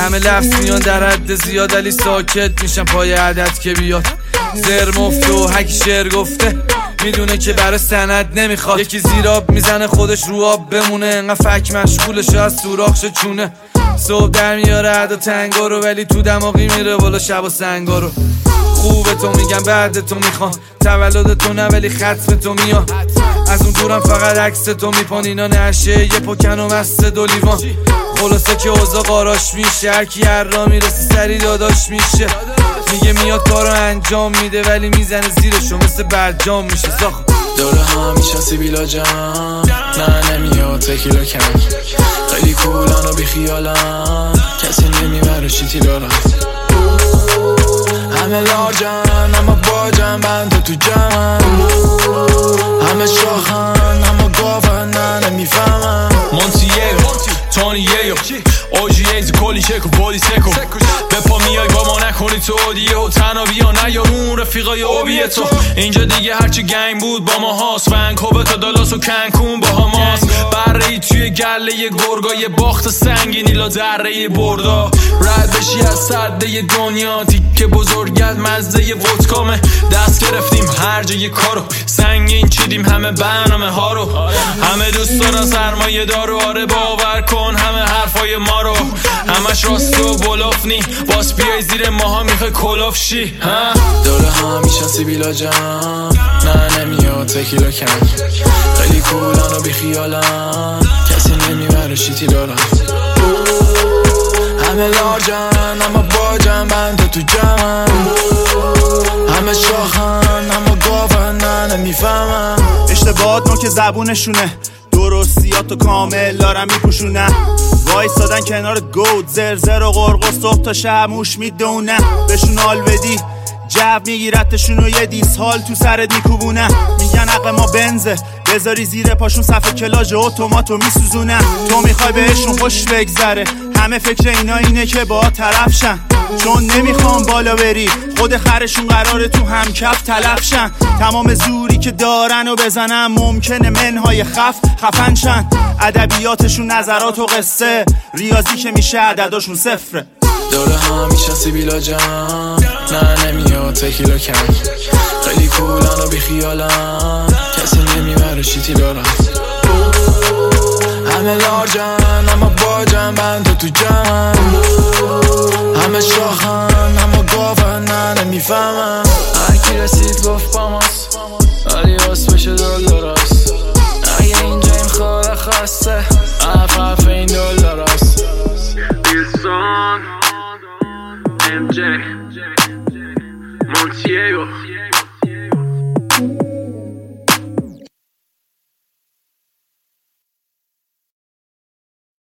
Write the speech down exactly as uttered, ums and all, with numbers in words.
همه لفظ میان در حد زیاد ولی ساکت میشن پای عدد که بیاد. زر مفته و هک شعر گفته میدونه که برای سند نمیخواد. یکی زیراب میزنه خودش رو آب بمونه، انقدر فک مشغولش از سوراخش چونه. صبح در میاره عدا تنگا رو ولی تو دماغی میره بالا شب و سنگا رو. خوبه تو میگم بعد تو میخوان، تولد تو نه ولی ختم تو میاد. از اون دورم فقط عکس تو میپان، اینا نشه یه پکن و مست دو لیوان. خلاصه که اوضاع قاراش میشه، هرکی هر را میرسه سری داداش میشه. میگه میاد کارو انجام میده ولی میزنه زیرشو مثل برجام میشه. زاخ دوره ها میشنسی بیلا جان، نه نمیاد تکیلا کنگ. خیلی کولان و بیخیالن، کسی نمیبره چیتی دارن. همه لارجن اما باجن، بند تو جمعن. همه شاخن اما گاون، نه نمیفهمن. مونتیه تونیه اوجی ایز کلی چکو بودی سکو بپا میای با ما نکنی تو اودیه و تنها بیا نیار اون رفیقای اوبیه تو. اینجا دیگه هرچی گنگ بود با ما هاست، ونکوور تا دالاس و کنکون با هماست. بره ای توی گله ی گرگا، یه باخت سنگینی لا دره بردا. رد بشی از صده دنیا، تیکه بزرگت مزه ی ودکامه. دست گرفتیم هر جای کارو، سنگین چیدیم همه برنامه ها رو. همه دوست دارن سرمایه دارو، آره باور کن همه حرفای ما رو. همش راست و بلافنی، باس بیای زیر ماها میخوای کلاف شی. دوره ها میشنسی بیلا جان، نه نمیاد تکیلا کنگ. خیلی کولان و بیخیالن، کسی نمیبره چیتی دارن. همه لارجن اما باجن، بند تو جمعن. همه شاخن اما گاون، نه نمیفهمن. اشتباهات نو که زبونشونه، درستیاتو کامل دارن میپوشونن. وای سادن کنار گود، زرزر و غرغر صبح تا شب موش میدونه. بهشون حال بدی جو میگیرتشون و یه دیس حال تو سرت میکوبونه. میگن عقل ما بنزه، بذاری زیر پاشون صفحه کلاژ اتوماتو میسوزونه. تو میخوای بهشون خوش بگذره، همه فکر اینا اینه که با طرف شن. چون نمیخوام بالا بری، خود خرشون قراره تو هم کف تلف شن. تمام زوری که دارن و بزنن ممکنه منهای خف خفن شن. ادبیاتشون نظرات و قصه، ریاضی که میشه عدداشون صفره. دوره ها میشنسی بیلا جان، نه نمیاد تکیلا کنگ. خیلی کولان و بیخیالن، کسی نمیبره چیتی دارن. همه لارجن اما باجن، بند تو جمعن. همه شاخن اما گاون، نه نمیفهمن. هرکی رسید گفت با ماست، ولی باس بشه دلاراست. اگه اینجا این خوره خسته، اف اف این دلاراست. ام جی Montiego